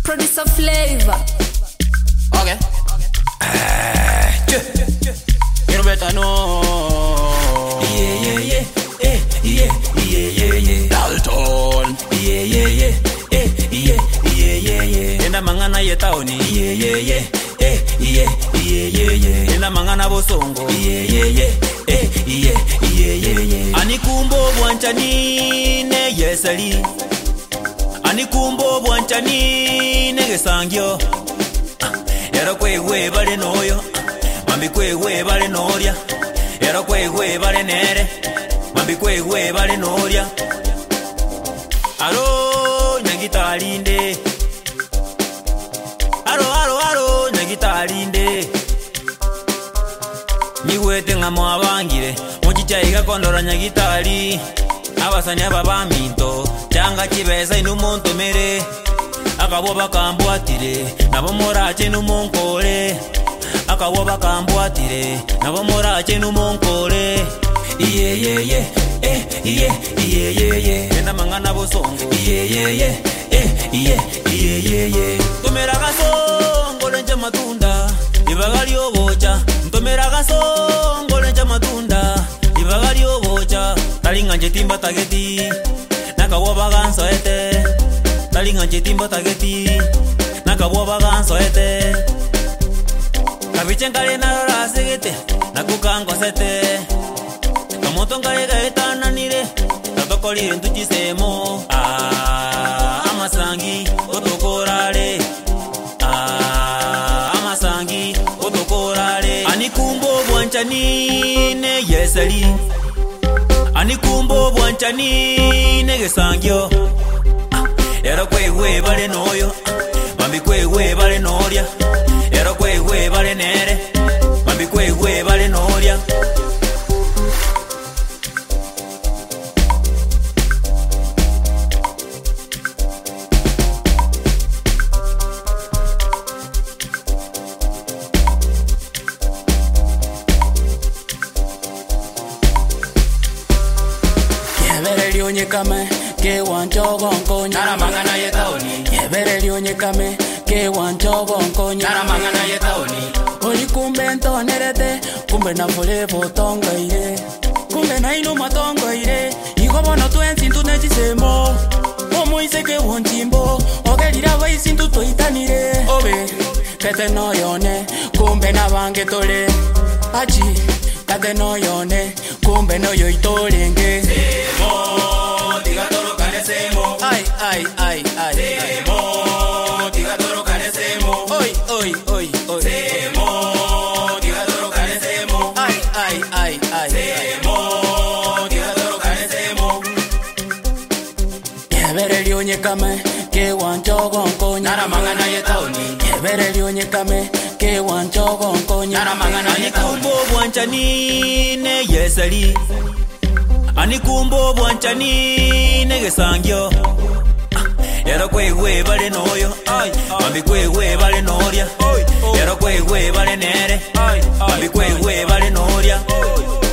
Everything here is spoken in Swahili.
Producer Flavor. Okay. You better know. Yeah. Dalton. Yeah. Enda mangana ye taoni. Yeah. Enda mangana bosongo. Yeah. Anikumbo bwanchani ne yesali. Anikumbo bwanchani ne gesangyo. Yaro kwe bale noyo. Mambi kwe bale noria. Yaro kwe bale nere. Mambi kwe bale noria. Alo nyagitalinde. Alo nyagitalinde. Niwete ngamo abangire. Muchicha igakondora nyagitali. Abasanya ababaminto. Changa kibeza inumonto mere. Akabo bakambwatire nabo morache numunkole. Akabo bakambwatire nabo morache numunkole. Yeah. Enda mangana bosongo. Yeah. Tomera gasongo lenja matunda ibagali obocha. Tomera gasongo lenja matunda ibagali obocha. Talinga njetimba tageti nakabo baganso ete. Talinga njetimba tageti nakabo baganso ete. Kabichenkale na rasegete nakukangwa sete. Kamoto ngale gaetana nire tatokoli entuchisemo. Amasangi otokorale. Amasangi otokorale. Anikumbo bwanchani ne yesali. Anikumbo bwanchani ne gesangyo. Yaro kwe bale noyo. Mambi kwe bale noria. Yaro kwe bale nere. Mambi kwe bale noria. Yebere onyekame ke wancho gonkonya. Nara mangana ye taoni. Yebere onyekame ke wancho gonkonya. Nara mangana ye taoni. Oli kumbe ntonerete kumbe na forevo tongaire. Kumbe na ino matongaire. Igobono twensi tunechisemo. Omoise ke wonchimbo. Ogerira baisi tutoitanire. Obe kete no yone kumbe na bange tole. Achi kete no yone kumbe no yo itorenge. Semo tigatoro kane semo. Ay. Semo tigatoro kane semo. Oi. Semo tigatoro kane semo. Ay. Semo tigatoro kane semo. Yebere onyekame ke wancho gonkonya. Nara mangana ye taoni. Yebere onyekame ke wancho gonkonya. Nara mangana ye taoni. Anikumbo bwanchani ne yesali. Anikumbo bwanchani ne gesangyo. Yaro kwe bale noyo. Mambi kwe bale noria. Yaro kwe bale nere. Mambi kwe bale noria.